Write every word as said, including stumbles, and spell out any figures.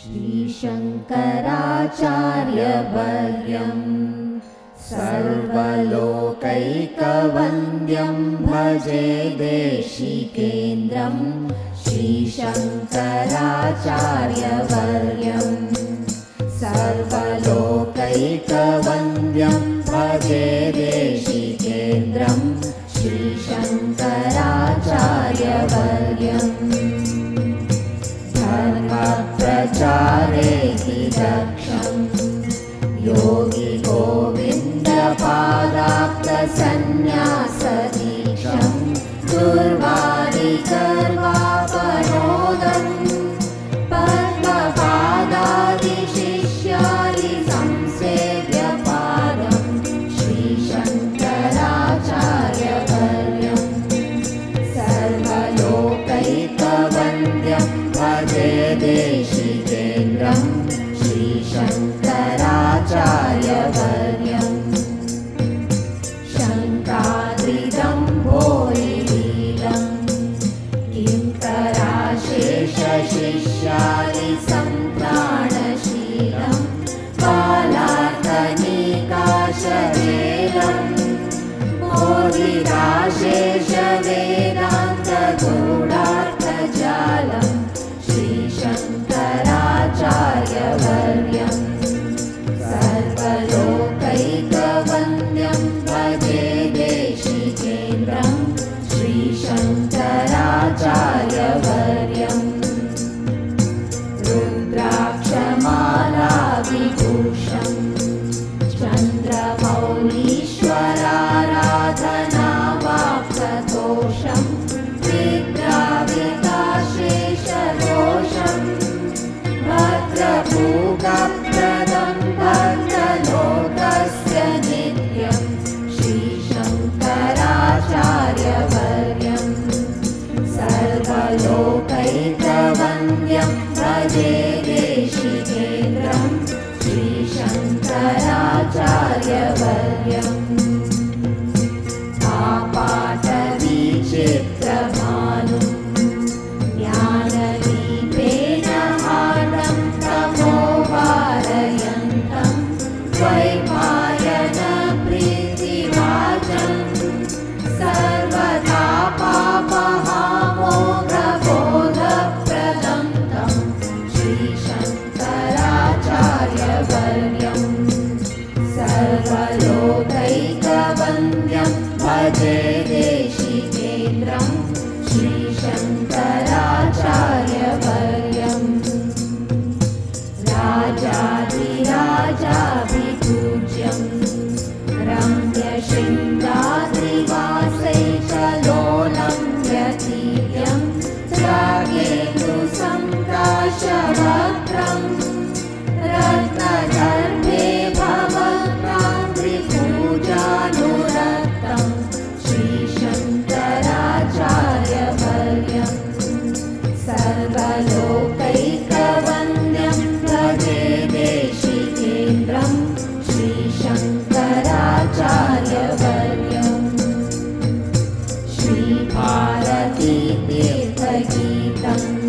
श्रीशङ्कराचार्यवर्यं सर्वलोकैकवन्द्यं भजे देशिकेन्द्रं श्रीशङ्कराचार्यवर्यं सर्वलोकैकवन्द्यं भजे देशिकेन्द्रं श्रीशङ्कराचार्यवर्यम् धर्मप्रचारे हि दक्षं योगी गोविन्दपादाप्तसन्न्यासदीक्षं दुर्वारि कर्वापनोदं पद्मपादादिशिष्यादि संसेव्य पादं श्रीशङ्कराचार्यवर्यं सर्वलोकैकवन्द्यं भजे देशिकेन्द्रं श्रीशङ्कराचार्यवर्यम् शङ्काद्रिदं भोरिलीलं किङ्कराशेषशिष्यादि सम्प्राणशीलं बालार्कनिकाशवेलं बोधिराशेषवेदान्तगूढार्थजालं श्रीशङ्कराचार्यवर्यम् सर्वलोकैकवन्द्यं भजे देशिकेन्द्रं श्रीशङ्कराचार्यवर्यम् रुद्राक्षमालाविभूषं चन्द्रमौलीश्वराराधनावाप्तदोषं विद्राविताशेषदोषं भद्रभूगप्रदं भक्तलोकस्य नित्यं श्रीशङ्कराचार्यवर्यं सर्वलोकैकवन्द्यं भजे देशिकेन्द्रं श्रीशङ्कराचार्यवर्यम् आपाटविचित्रभानुं ज्ञानदीपेन हारं तमोवारयन्तं द्वैपायनप्रीतिवाचं सर्वतापापहामोघबोधप्रदं तं श्रीशङ्कराचार्यवर्यं सर्वलोकैकवन्द्यं भजे देशिकेन्द्रं श्रीशङ्कराचार्यवर्यम् राजाधिराजाभिपूज्यं रम्यशृङ्गाद्रिवासैकलोलं व्यतीत्यं रागेन्दुसङ्काशवक्त्रं रत्नगर्भे भवक्त्राङ्घ्रिपूजानुरक्तं श्रीशङ्कराचार्यवर्यम् सर्वलोकैकवन्द्यं भजे देशिकेन्द्रं श्रीशङ्कराचार्यवर्यम् श्रीभारतीतीर्थगीतं